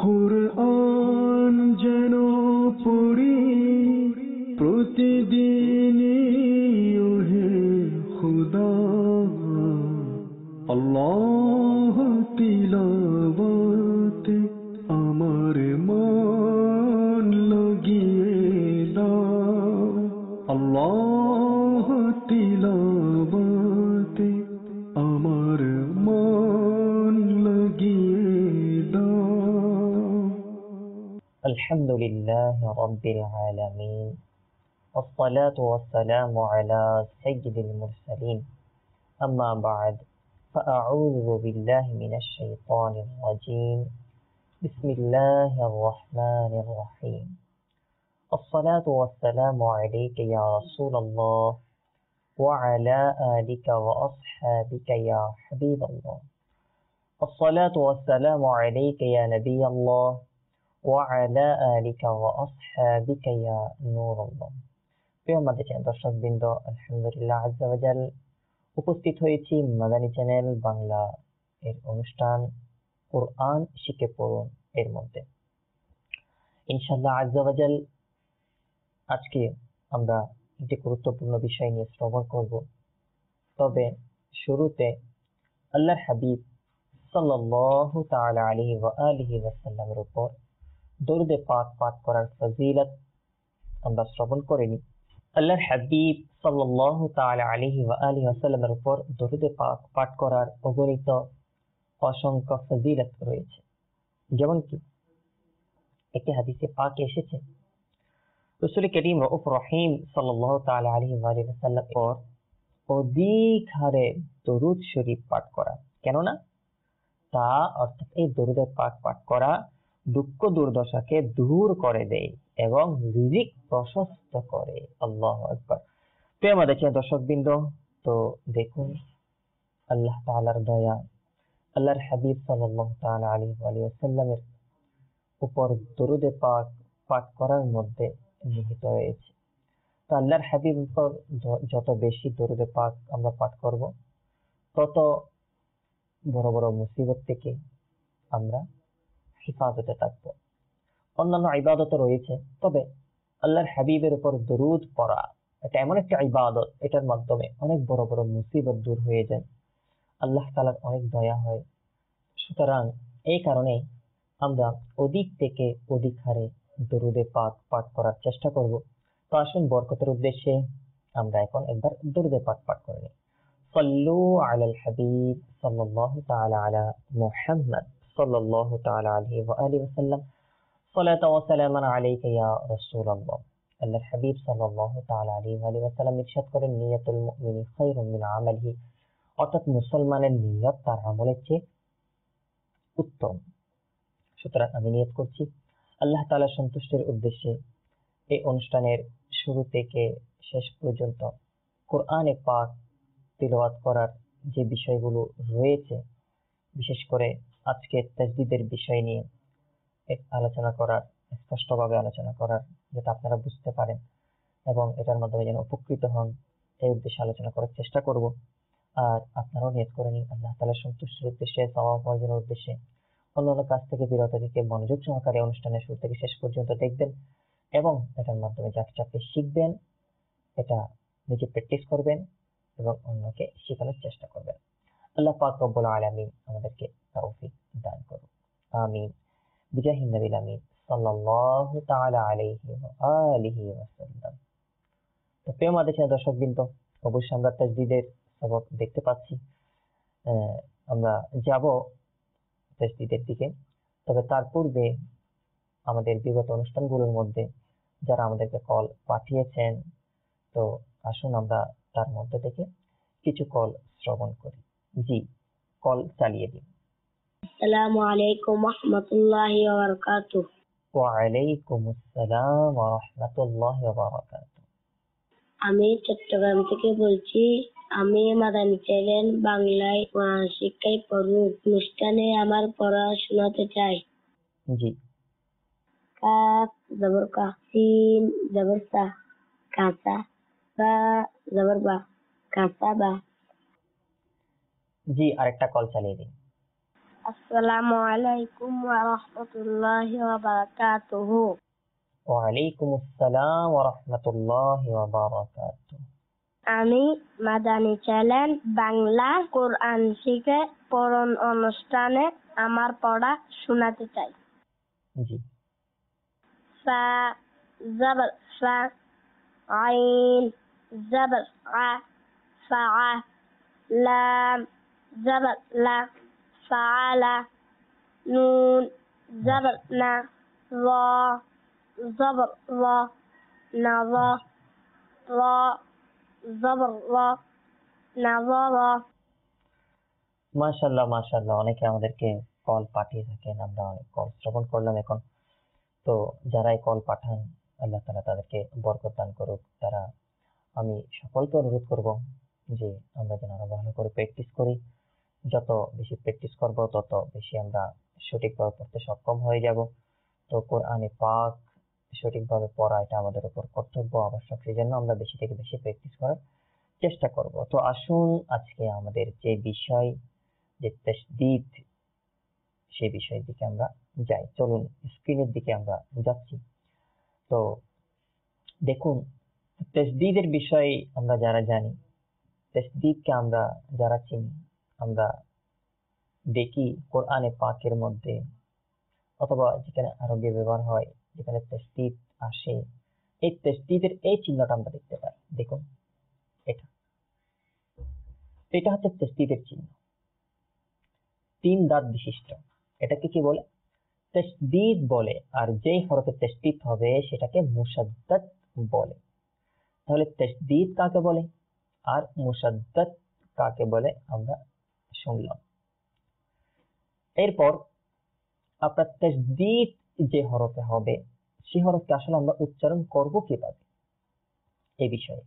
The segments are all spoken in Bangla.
কুরআন যেন পড়ি প্রতিদিনই ওহে খুদা, আল্লাহ তিলাওয়াতে আমার মন লাগিয়ে দাও, আল্লাহ তিলাওয়াতে আমার মন লাগিয়ে দাও। আলহামদুলিল্লাহ রাব্বিল আলামিন, والصلاة والسلام على سيد المرسلين، أما بعد، فأعوذ بالله من الشيطان الرجيم، بسم الله الرحمن الرحيم، الصلاة والسلام عليك يا رسول الله وعلى آلك وأصحابك يا حبيب الله، الصلاة والسلام عليك يا نبي الله وعلى آلك وأصحابك يا نور الله। প্রিয় মাদানী দর্শকবৃন্দ, আলহামদুলিল্লাহ আজ্জা ওয়া জাল উপস্থিত হয়েছি মাদানী চ্যানেল বাংলা এর অনুষ্ঠান কোরআন শিখে পড়ুন এর মধ্যে। ইনশাআল্লাহ আজ্জা ওয়া জাল আজকে আমরা একটি গুরুত্বপূর্ণ বিষয় নিয়ে শ্রবণ করব। তবে শুরুতে আল্লাহর হাবিব সাল্লাল্লাহু তাআলা আলাইহি ওয়া আলিহি ওয়াসাল্লামের উপর দরুদে পাক পাঠ করার ফজিলত আমরা শ্রবণ করে নিই। আল্লাহর হাবিব সাল্লাল্লাহু তাআলা আলাইহি ওয়া আলিহি ওয়াসাল্লামের উপর দরুদে পাক পাঠ করার অগণিত অসংখ্য ফজিলত রয়েছে। যেমন কি একটি হাদিসে পাক এসেছে, রাসূল করিম রউফ রহিম সাল্লাল্লাহু তাআলা আলাইহি ওয়া আলিহি ওয়াসাল্লাম এর অধিক হারে দরুদ শরীফ পাঠ করা, কেননা তা অর্থাৎ এই দরুদে পাক পাঠ করা দুঃখ দুর্দশাকে দূর করে দেয় এবং রিজিক প্রশস্ত করে। আল্লাহু আকবার। প্রিয় মাদানী দর্শকবৃন্দ, তো দেখুন আল্লাহ তাআলার দয়া আল্লাহর হাবিব সাল্লাল্লাহু তাআলা আলাইহি ওয়া সাল্লামের উপর দরুদে পাক পাঠ করার মধ্যে নিহিত রয়েছে। তো আল্লাহর হাবিব উপর যত বেশি দরুদে পাক আমরা পাঠ করব, তত বড় বড় মুসিবত থেকে আমরা হিফাজতে থাকবো। অন্যান্য ইবাদত রয়েছে, তবে আল্লাহর হাবিবের উপর দরুদ পড়া এটা এমন একটা ইবাদত, এটার মাধ্যমে অনেক বড় বড় মুসিবত দূর হয়ে যায়, আল্লাহ তাআলার অনেক দয়া হয়। সুতরাং এই কারণে আমরা অধিক থেকে অধিক হারে দরুদে পাক পাঠ করার চেষ্টা করব। তো আসুন বরকতের উদ্দেশ্যে আমরা এখন একবার দরুদে পাক পাঠ করে নিই। সাল্লু আলাল হাবিব সাল্লাল্লাহু তাআলা আলা মুহাম্মদ সাল্লাল্লাহু তাআলা আলাইহি ওয়া আলিহি ওয়াসাল্লাম, সালাতু ওয়া সালামান আলাইকা ইয়া রাসূলুল্লাহ। আল্লাহর হাবিব সাল্লাল্লাহু তাআলা আলাইহি ওয়া আলিহি ওয়াসাল্লাম ইরশাদ করেন, নিয়াতুল মুমিনি খায়রুম মিন আমালিহি, অর্থাৎ মুসলমানের নিয়ত তার আমলের চেয়ে উত্তম। সুতরাং আমি নিয়ত করছি আল্লাহ তাআলার সন্তুষ্টির উদ্দেশ্যে এই অনুষ্ঠানের শুরু থেকে শেষ পর্যন্ত কোরআনে পাক তিলাওয়াত করার যে বিষয়গুলো রয়েছে, বিশেষ করে আজকে তাজদীদের বিষয় নিয়ে আলোচনা করার, স্পষ্টভাবে আলোচনা করার, যাতে আপনারা বুঝতে পারেন এবং এটার মাধ্যমে যেন উপকৃত হন, এই উদ্দেশ্যে আলোচনা করার চেষ্টা করব। আর আপনারাও নিয়ত করে নিন আল্লাহ তাআলার সন্তুষ্টির উদ্দেশ্যে, সওয়াব অর্জনের উদ্দেশ্যে অন্যান্য কাজ থেকে বিরত থেকে মনোযোগ সহকারে অনুষ্ঠানের শুরু থেকে শেষ পর্যন্ত দেখবেন এবং এটার মাধ্যমে যা কিছু আপনি শিখবেন এটা নিজে প্র্যাকটিস করবেন এবং অন্যকে শেখানোর চেষ্টা করবেন। আল্লাহ পাক রব্বুল আলামিন আমাদেরকে তৌফিক দান করুন, আমিন। বিজাহিন নবীল আমিন সাল্লাল্লাহু তাআলা আলাইহি ওয়া আলিহি ওয়াসাল্লাম। তো প্রিয় মাদানী দর্শকবৃন্দ, অবশ্যই আমরা তাজদীদের সবক দেখতে পাচ্ছি। আমরা যাব তাজদীদের দিকে, তবে তার পূর্বে আমাদের বিগত অনুষ্ঠানগুলোর মধ্যে যারা আমাদেরকে কল পাঠিয়েছেন, তো আসুন আমরা তার মধ্যে থেকে কিছু কল শ্রবণ করি। জি, কল চালিয়ে দিন। আসসালামু আলাইকুম ওয়া রাহমাতুল্লাহি ওয়া বারাকাতুহু। ওয়া আলাইকুম আসসালাম ওয়া রাহমাতুল্লাহি ওয়া বারাকাতুহু। আমি চট্টগ্রাম থেকে বলছি। আমি মাদানী চ্যানেল বাংলায় কোরআন শিক্ষায় পড়ুন অনুষ্ঠানে আমার পড়া শোনাতে চাই। জি। কাফ জবর কা, সিন জবর সা, কাসা, বা জবর বা, কাসা বা। জি, আরেকটা কল চালিয়ে দিন। আসসালামু আলাইকুম ওয়া রাহমাতুল্লাহি ওয়া বারাকাতুহু। ওয়ালাইকুম আসসালাম ওয়া রাহমাতুল্লাহি ওয়া বারাকাতুহু। আমি মাদানী চ্যানেল বাংলা কোরআন শিখে পড়ন অনুষ্ঠানে আমার পড়া শোনাতে চাই। জি। ফা জাবার ফা, আইন জাবার আ, ফা, লাম জাবার লা, ফাআলা, নুন জাবার না, রা জাবার রা, নাযা, রা জাবার রা, নাযারা। মাশাআল্লাহ মাশাআল্লাহ, অনেকে আমাদেরকে কল পাঠিয়ে থাকেন, আমরা অনেক কল শ্রবণ করলাম এখন। তো যারা এই কল পাঠান, আল্লাহ তাআলা তাদেরকে বরকত দান করুক। আমি সকলকে অনুরোধ করব যে আমরা যেন আরো ভালো করে প্র্যাকটিস করি। যত বেশি প্র্যাকটিস করব তত বেশি আমরা সঠিকভাবে পড়তে সক্ষম হয়ে যাব। তো কোরআনে পাক সঠিকভাবে পড়া এটা আমাদের উপর কর্তব্য, আবশ্যক। সেই জন্য আমরা বেশি থেকে বেশি প্র্যাকটিস করার চেষ্টা করব। তো আসুন আজকে আমাদের যে বিষয়, যে তাসদীদ, সেই বিষয়ের দিকে আমরা যাই। চলুন স্ক্রিনের দিকে আমরা যাচ্ছি। তো দেখুন, তাসদীদের বিষয়ে আমরা যারা জানি, তাসদীদকে আমরা যারা চিনি, আমরা দেখি কোরআনে পাকের মধ্যে অথবা যেখানে আরবি ব্যবহার হয়, যেখানে তাসদীদ আসে, এই তাসদীদের এই চিহ্নটা আমরা দেখতে পাই। দেখুন, এটা এটা হচ্ছে তাসদীদের চিহ্ন, 3 দাঁত বিশিষ্ট। এটাকে কি বলে? তাসদীদ বলে। আর যেই হরফে তাসদীদ হবে সেটাকে মুশাদ্দাদ বলে। তাহলে তাসদীদ কাকে বলে আর মুশাদ্দাদ কাকে বলে আমরা শুনলাম। এরপর আপনার তাসদীদ যে হরফে হবে সেই হরফকে আসলে আমরা উচ্চারণ করব কিভাবে, এই বিষয়ে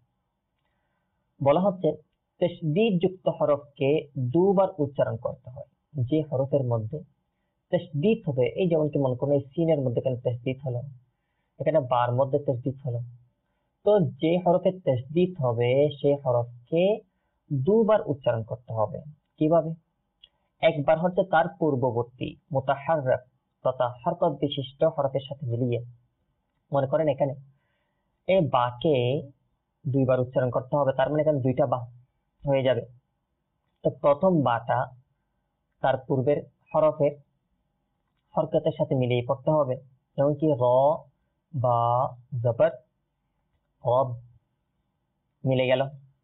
বলা হচ্ছে তাসদীদ যুক্ত হরফকে দুবার উচ্চারণ করতে হয়। যে হরফের মধ্যে তাসদীদ হবে, এই যেমন কি মনে করুন এই সিনের মধ্যে এখানে তাসদীদ হলো, এখানে বার মধ্যে তাসদীদ হলো, তো যে হরফে তাসদীদ হবে সেই হরফকে দুবার উচ্চারণ করতে হবে। কিভাবে? একবার হচ্ছে তার পূর্ববর্তী মুতাহাররিক তথা হরকত বিশিষ্ট হরফের সাথে মিলিয়ে। মনে করেন এখানে এই বাকে দুইবার উচ্চারণ করতে হবে, তার মানে এখানে 2টা বা হয়ে যাবে। তো প্রথম বাটা তার পূর্বের হরফের হরকতের সাথে মিলিয়ে পড়তে হবে, যেমন কি র, বা, জবর, রব, মিলে গেল।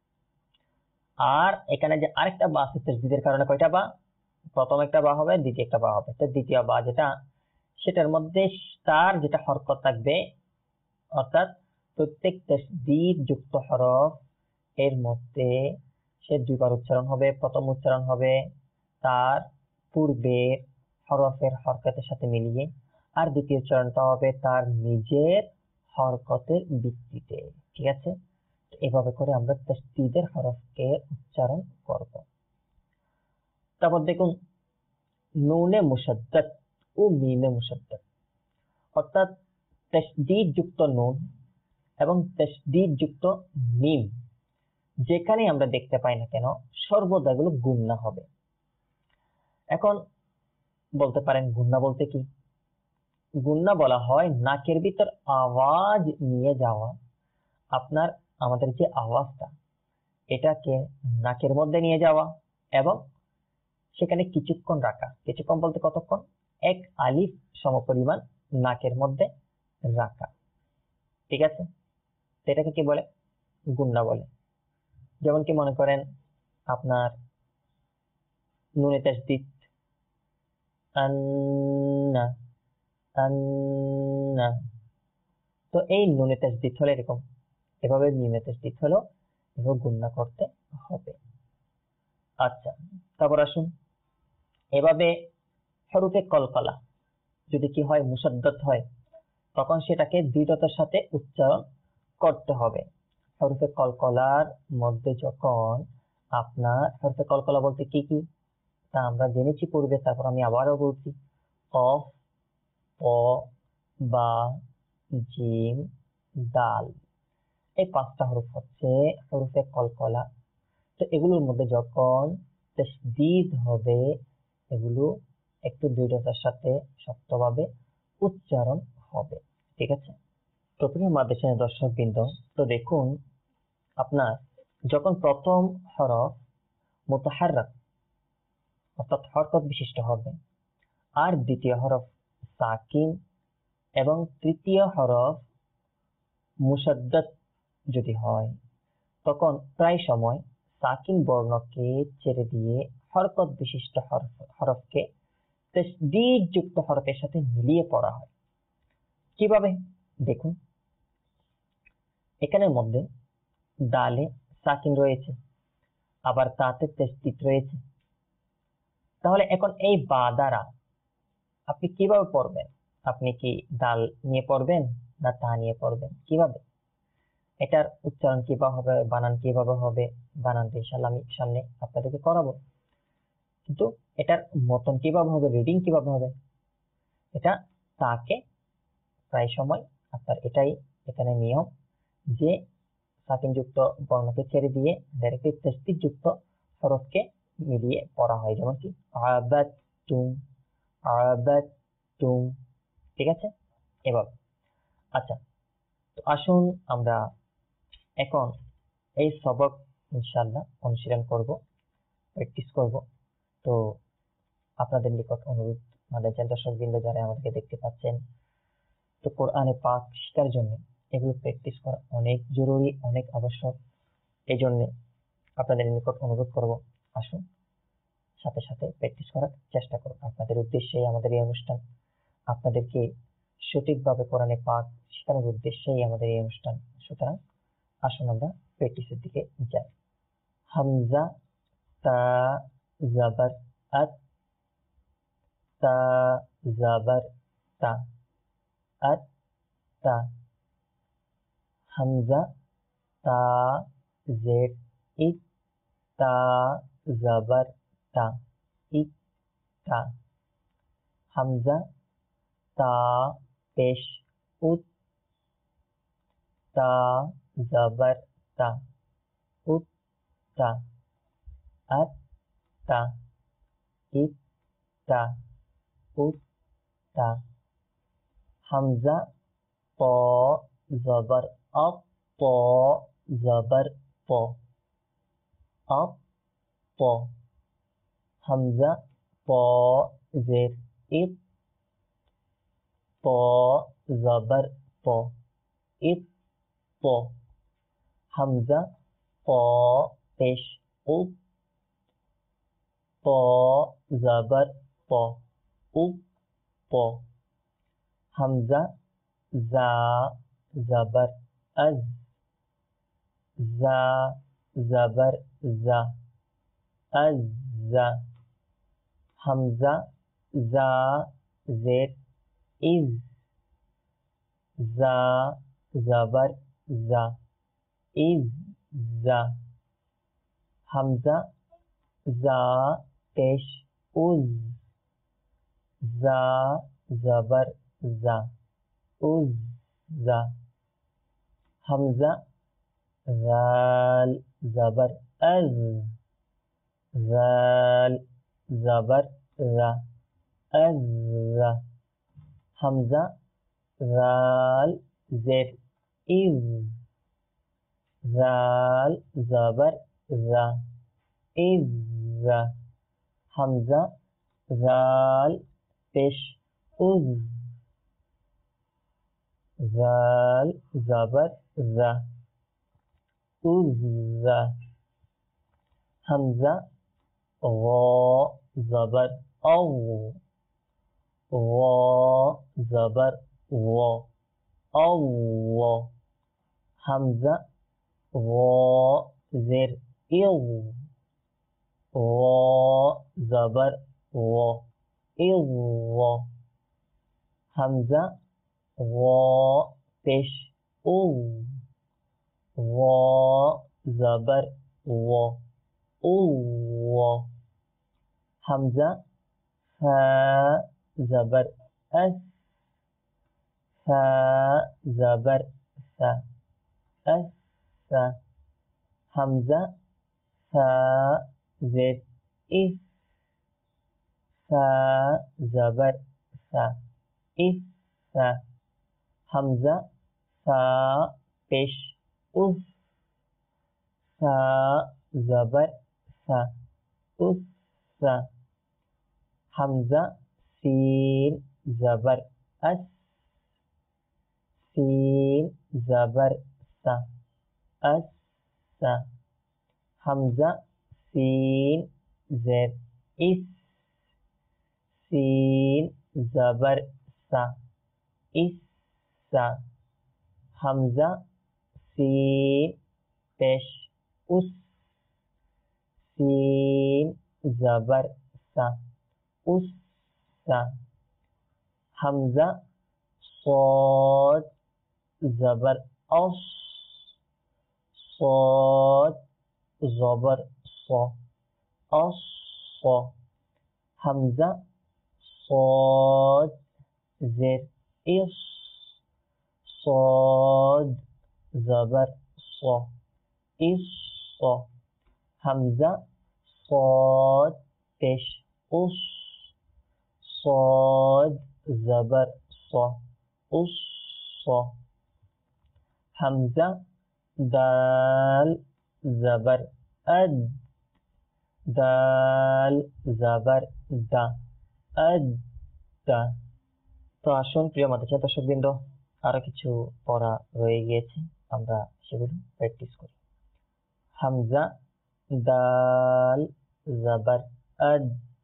আর এখানে যে আরেকটা বা আছে তাসদীদের কারণে, কয়টা বা? প্রথম একটা বা হবে, দ্বিতীয় একটা বা হবে। তো দ্বিতীয় বা যেটা, সেটার মধ্যে তার যেটা হরকত থাকবে, অর্থাৎ প্রত্যেক তাসদীদ যুক্ত হরফ এর মধ্যে সে 2বার উচ্চারণ হবে। প্রথম উচ্চারণ হবে তার পূর্বের হরফের হরকতের সাথে মিলিয়ে, আর দ্বিতীয় উচ্চারণটা হবে তার নিজের হরকতের ভিত্তিতে। ঠিক আছে? এভাবে করে আমরা তাসদীদের হরফকে উচ্চারণ করব। তারপর দেখুন, নুনে মুশাদ্দাদ ও মিমে মুশাদ্দাদ, অর্থাৎ তাসদীদ যুক্ত নুন এবং তাসদীদ যুক্ত মিম, যেখানে আমরা দেখতে পাই না কেন সর্বদা এগুলো গুণনা হবে। এখন বলতে পারেন গুণনা বলতে কি? গুণনা বলা হয় নাকের ভিতর আওয়াজ নিয়ে যাওয়া। আমাদের যে আওয়াজটা, এটাকে নাকের মধ্যে নিয়ে যাওয়া এবং সেখানে কিছুক্ষণ রাখা। কিছুক্ষণ বলতে কতক্ষণ? 1 আলিফ সমপরিমাণ নাকের মধ্যে রাখা। ঠিক আছে? এটাকে কি বলে? গুণনা বলে। যেমন কি মনে করেন আপনার নুনে তাসদীদ আন্না, আন্না, তো এই নুনে তাসদীদ হলে এরকম, এভাবে মিমে তাসদীদ হলো, এভাবে গুণনা করতে হবে। আচ্ছা, তারপর আসুন, এভাবে হরফে কলকলা যদি কি হয়, মুশাদ্দাদ হয়, তখন সেটাকে দৃঢ়তার সাথে উচ্চারণ করতে হবে। হরফে কলকলার মধ্যে যখন আপনার হরফে কলকলা বলতে কি কি তা আমরা জেনেছি পূর্বে, তারপর আমি আবারও বলছি। কফ, প, বা, জিম, দাল, এই 5টা হরফ হচ্ছে হরফে কলকলা। তো এগুলোর মধ্যে যখন তাসদীদ হবে, এগুলো একটু দৃঢ়তার সাথে শক্তভাবে উচ্চারণ হবে। ঠিক আছে? তো প্রিয় মাদ্রাসার দর্শকবৃন্দ, তো দেখুন আপনার যখন প্রথম হরফ মুতাহাররাক অর্থাৎ হরকত বিশিষ্ট হবে, আর দ্বিতীয় হরফ সাকিন এবং তৃতীয় হরফ মুশাদ্দাদ যদি হয়, তখন প্রায় সময় সাকিন বর্ণকে ছেড়ে দিয়ে হরকত বিশিষ্ট হরফকে তাসদীদ যুক্ত হরফের সাথে মিলিয়ে পড়া হয়। কিভাবে? দেখুন, এখানের মধ্যে দালে সাকিন রয়েছে, আবার তাতে তাসদীদ রয়েছে। তাহলে এখন এই বা দ্বারা আপনি কিভাবে পড়বেন? আপনি কি দাল নিয়ে পড়বেন না তা নিয়ে পড়বেন? কিভাবে এটার উচ্চারণ কিভাবে হবে, বানান কিভাবে হবে, বানানটা ইনশাআল্লাহ আমি সামনে আপনাদেরকে করাবো। কিন্তু এটার মতন কিভাবে হবে, রিডিং কিভাবে হবে, এটা তাকে প্রায় সময় আপনার এটাই এখানে নিয়ম যে সাকিন যুক্ত বর্ণকে ছেড়ে দিয়ে ডাইরেক্টলি তাসদীদ যুক্ত হরফকে মিলিয়ে পড়া হয়, যেমন কি আবাতুম আবাতুম। ঠিক আছে? এবার আচ্ছা, তো আসুন আমরা এখন এই সবক ইনশাআল্লাহ অনুশীলন করব, প্র্যাকটিস করব। তো আপনাদের নিকট অনুরোধ, আমাদের দর্শকবৃন্দ যারা আমাদেরকে দেখতে পাচ্ছেন, তো কোরআনে পাক শেখার জন্য এগুলো প্র্যাকটিস করা অনেক জরুরি, অনেক আবশ্যক। এই জন্য আপনাদের নিকট অনুরোধ করব, আসুন সাথে সাথে প্র্যাকটিস করার চেষ্টা করুন। আপনাদের উদ্দেশ্যেই আমাদের এই অনুষ্ঠান, আপনাদেরকে সঠিকভাবে কোরআনে পাক শেখানোর উদ্দেশ্যেই আমাদের এই অনুষ্ঠান। সুতরাং আসুন আমরা প্র্যাকটিসের দিকে যাই। হামজা তা জাবার আত, তা জাবার তা, আত তা। হামজা তা জেড ইত, তা জাবার তা, ইত তা। হামজা তা পেশ উত, তা জাবার তা, উত তা। আত তা, ইত তা, উত তা। হামজা প জবর অপ, প জবর প, অপ প। হামজা প জের ইত, প জবর প, ইত প। হামজা প পেশ উপ, প জবর প, উপ প। হামজা জা জবর আজ, জা জবর জা, আজ জা। হামজা জা জের ইজ, জা জবর জা, ইজ জা। হামজা জা পেশ উজ, জা জবর জা, উজ জা। হামজা জাল জবর আজ, জাল জবর রা, আজ রা। হামজা জাল জের ইজ, জাল জবর রা, ইজ রা। হামজা জাল পেশ উজ, জাল জবর রা, উজ রা। হামজা গ জবর অও, গ জবর ও, অও। হামজা গ জের ইউ, গ জবর ও, ইউ। হামজা গ পেশ উ, গ জবর ও, উ। হামজা ফা জবর আস, ফা জবর সা, আস সা। হামজা ফা জের ইস, সা জবর সা ইসা হামজা সা পেশ উস সা জবর সা উসা হামজা সিন জবর আস সিন জবর সা আসা হামজা সিন জের ইস সিন জবর সা ইসা হামজা সিন পেশ উস সিন জবর সা উসা হামজা صاد زبر أص صاد زبر ص أص همزة صاد زر إص صاد زبر ص إص همزة صاد تش أص صاد زبر ص أص همزة دال زبر أد দাল জাবার দা আদা। তো আসুন প্রিয় মাদ্রাসা দর্শকবৃন্দ, আরো কিছু পড়া রয়ে গিয়েছে, আমরা সেগুলো প্র্যাকটিস করি। হামজা দাল জাবার আদ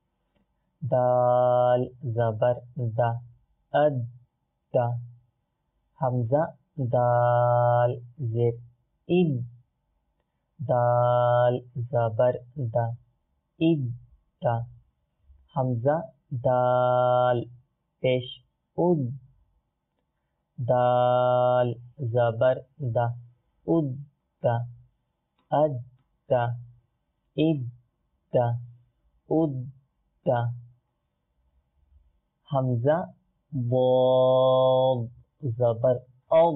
দাল জাবার দা আদা হামজা দাল জের ইদ দাল জাবার দা ইদা হামজা দাল পেশ উদ দাল জাবার দা উদ্দা আদা ইদা উদ্দা হামজা বদ জাবার অব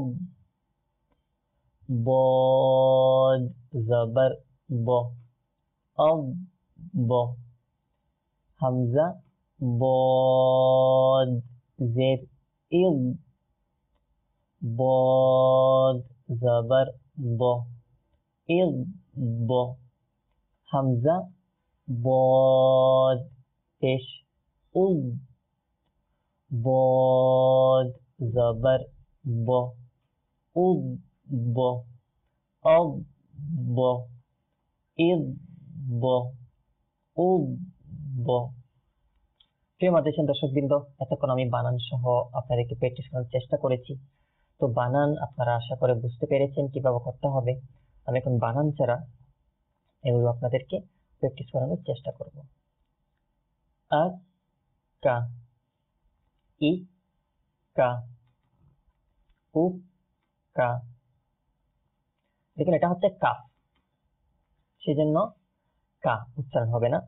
বদ জাবার ব অব ব হামজা বদ জের ইদ বদ জাবার ব ইদ ব হামজা বদ পেশ উদ বদ জাবার ব উদ ব অব ব ইদ ব উদ ব। প্রিয় মাদ্রাসা দর্শকবৃন্দ, এতক্ষণ আমি বানান সহ আপনাদেরকে প্র্যাকটিস করার চেষ্টা করেছি। তো বানান আপনারা আশা করে বুঝতে পেরেছেন কিভাবে করতে হবে। আমি এখন বানান ছাড়া এগুলো আপনাদেরকে প্র্যাকটিস করানোর চেষ্টা করব। আ কা ই কা উ কা। দেখুন এটা হচ্ছে কাফ, সেজন্য কা উচ্চারণ হবে না,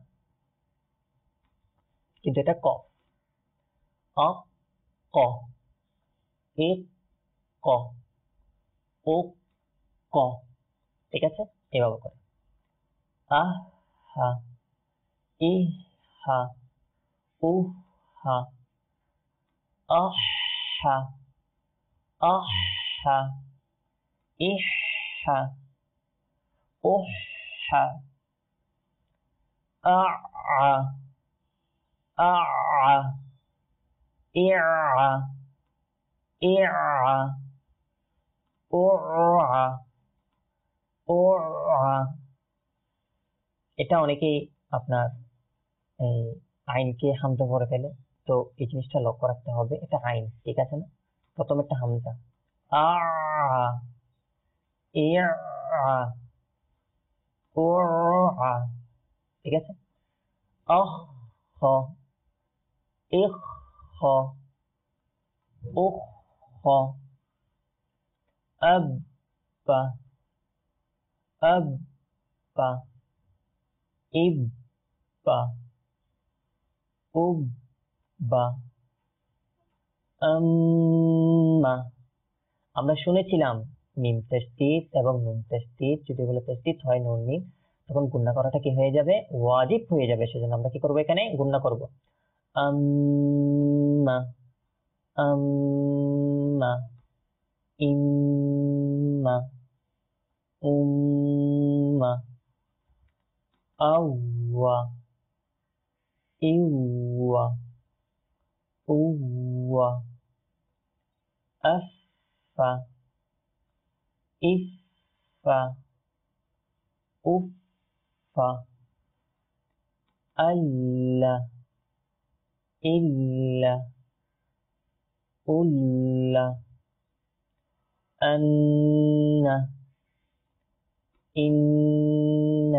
কিন্তু এটা ক। অ ক এ ক ও ক, ঠিক আছে? এভাবে করে আহ হা ই হা উ হা আহ হা আহ হা ইহ হা উহ হা আ আ আ আ ইয়া ইয়া উ আ উ আ। এটা অনেকেই আপনার এই আইনকে হামজা করে ফেলে, তো এই জিনিসটা লক্ষ্য রাখতে হবে। এটা আইন, ঠিক আছে না? প্রথম একটা হামজা আ ইয়া উ আ, ঠিক আছে? আহ হ ইহ হ উহ হ আব্বা আব্বা ইব্বা উব্বা আম্মা। আমরা শুনেছিলাম মিম তাসদীদ এবং নুন তাসদীদ, যদি বলে তাসদীদ হয় নুন মিম, তখন গুণনা করাটা কি হয়ে যাবে? ওয়াজিব হয়ে যাবে। সেজন্য আমরা কি করব? এখানে গুণনা করব। أما أما إما أمة أوى إوى أوى أفى إفى أفى ألا إلا ألا أن إن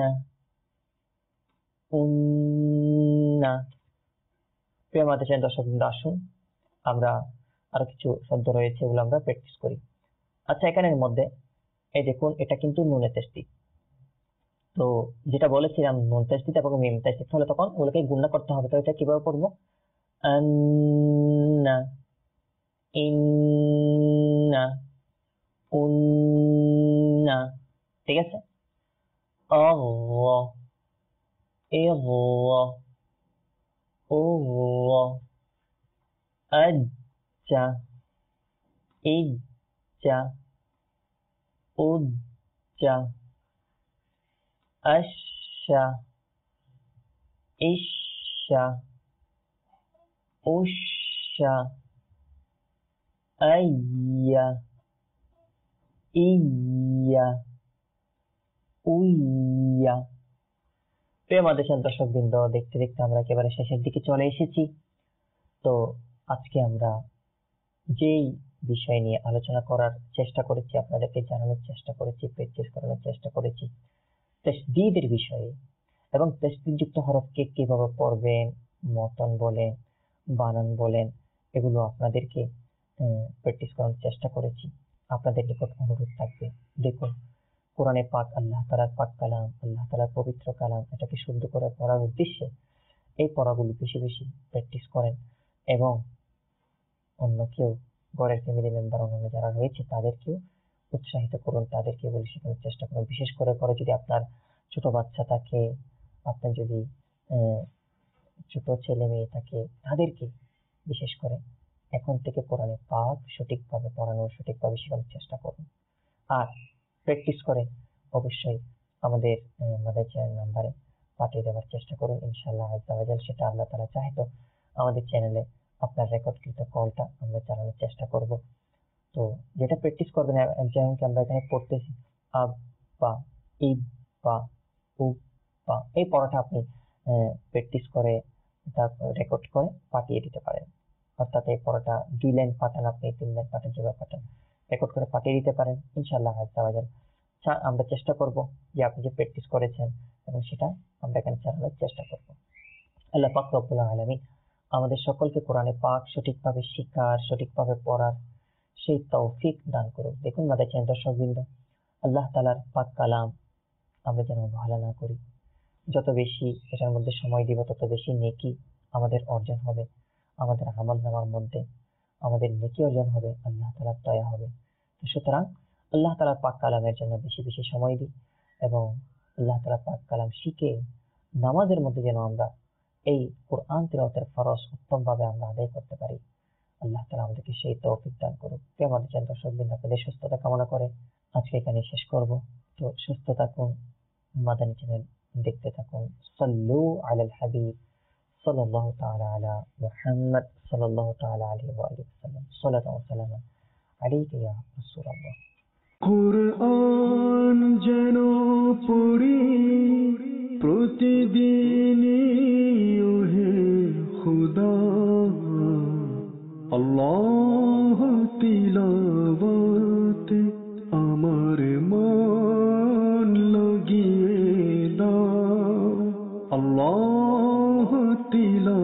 أن প্রিয় আমাদের চ্যানেল দর্শকবৃন্দ, আসুন আমরা আরো কিছু শব্দ রয়েছে এগুলো আমরা প্র্যাকটিস করি। আচ্ছা, এখানের মধ্যে এই দেখুন, এটা কিন্তু নুনের তাসদিদ। তো যেটা বলেছিলাম নুন তাসদিদ এবং মিম তাসদিদ হলে তখন ওগুলোকে গুণনা করতে হবে। তো এটা কিভাবে পড়বো? আন্না ইন্না উন্না, ঠিক আছে? আল্লাহ ইল্লাহ আল্লাহ আজ্জা ইজ্জা উজ্জা আশা ইশা উশা আইয়া ইয়া উইয়া। প্রিয় আমাদের দর্শকবৃন্দ, দেখতে দেখতে আমরা একেবারে শেষের দিকে চলে এসেছি। তো আজকে আমরা যেই বিষয় নিয়ে আলোচনা করার চেষ্টা করেছি, আপনাদেরকে জানানোর চেষ্টা করেছি, প্র্যাকটিস করানোর চেষ্টা করেছি তাসদীদের বিষয়ে, এবং তাসদীদযুক্ত হরফকে কিভাবে পড়বেন, মতন বলেন, বানান বলেন, এগুলো আপনাদেরকে প্র্যাকটিস করানোর চেষ্টা করেছি। আপনাদের নিকট অনুরোধ থাকবে, দেখুন কোরআনে পাক আল্লাহ তাআলার পাক কালাম, আল্লাহ তাআলার পবিত্র কালাম, এটাকে শুদ্ধ করে পড়ার উদ্দেশ্যে এই পড়াগুলো বেশি বেশি প্র্যাকটিস করেন, এবং অন্য কেউ, ঘরের ফ্যামিলি মেম্বার অন্যান্য যারা রয়েছে তাদেরকেও উৎসাহিত করুন, তাদেরকে বলে শেখানোর চেষ্টা করুন। বিশেষ করে পরে যদি আপনার ছোট বাচ্চা থাকে, আপনার যদি ছোট ছেলে মেয়ে থাকে, তাদেরকে বিশেষ করে এখন থেকে কোরআনে পাক সঠিকভাবে পড়ানো, সঠিকভাবে শেখানোর চেষ্টা করুন। আর প্র্যাকটিস করে অবশ্যই আমাদের মাদার চ্যানেল নাম্বারে পাঠিয়ে দেওয়ার চেষ্টা করুন। ইনশাআল্লাহ আজ্জা ওয়া জাল, সেটা আল্লাহ তাআলা চাহে তো আমাদের চ্যানেলে আপনার রেকর্ডকৃত কলটা আমরা চালানোর চেষ্টা করব। তো যেটা প্র্যাকটিস করবেন, যেমনকি আমরা এখানে পড়তেছি আব্বা ইব্বা উব্বা, এই পড়াটা আপনি প্র্যাকটিস করে তারপর রেকর্ড করে পাঠিয়ে দিতে পারেন। অর্থাৎ এই পড়াটা 2 লাইন পাঠান, আপনি 3 লাইন পাঠান, যেভাবে পাঠান রেকর্ড করে পাঠিয়ে দিতে পারেন। ইনশাআল্লাহ আজ্জা ওয়া জাল আমরা চেষ্টা করব যে আপনি যে প্র্যাকটিস করেছেন এবং সেটা আমরা এখানে চালানোর চেষ্টা করব। আল্লাহ পাক রব্বুল আলামিন আমাদের সকলকে কোরআনে পাক সঠিকভাবে শিখার, সঠিকভাবে পড়ার সেই তৌফিক দান করুন। দেখুন মাদার চ্যানেল দর্শকবৃন্দ, আল্লাহ তাআলার পাক কালাম আমরা যেন অবহেলা না করি। যত বেশি এটার মধ্যে সময় দিব, তত বেশি নেকি আমাদের অর্জন হবে, আমাদের আমল নামার মধ্যে আমাদের নেকি অর্জন হবে, আল্লাহ তাআলার দয়া হবে। তো সুতরাং আল্লাহ তাআলার পাক কালামের জন্য বেশি বেশি সময় দিই, এবং আল্লাহ তাআলার পাক কালাম শিখে নামাজের মধ্যে যেন আমরা এই কোরআন তিলাওয়াতের ফরজ উত্তমভাবে আমরা আদায় করতে পারি। আল্লাহ তাআলা আমাদেরকে সেই তৌফিক দান করুক। আমাদের চ্যানেল দর্শকবৃন্দ, আপনাদের সুস্থতা কামনা করে আজকে এখানে শেষ করব। তো সুস্থ থাকুন, মাদানী চ্যানেল দেখতে থাকুন। সাল্লু আলাল হাবিব সাল্লাল্লাহু তাআলা আলা মুহাম্মদ সাল্লাল্লাহু তাআলা আলাইহি ওয়া আলিহি ওয়াসাল্লাম। সাল্লাতু ওয়া সালামু আলাইকা ইয়া রাসূলুল্লাহ। কুরআন যেন পড়ি প্রতিদিনই ওহে খুদা, আল্লাহ তিলাওয়াতে আমার মন লাগিয়ে দাও, আল্লাহ তিলাওয়াতে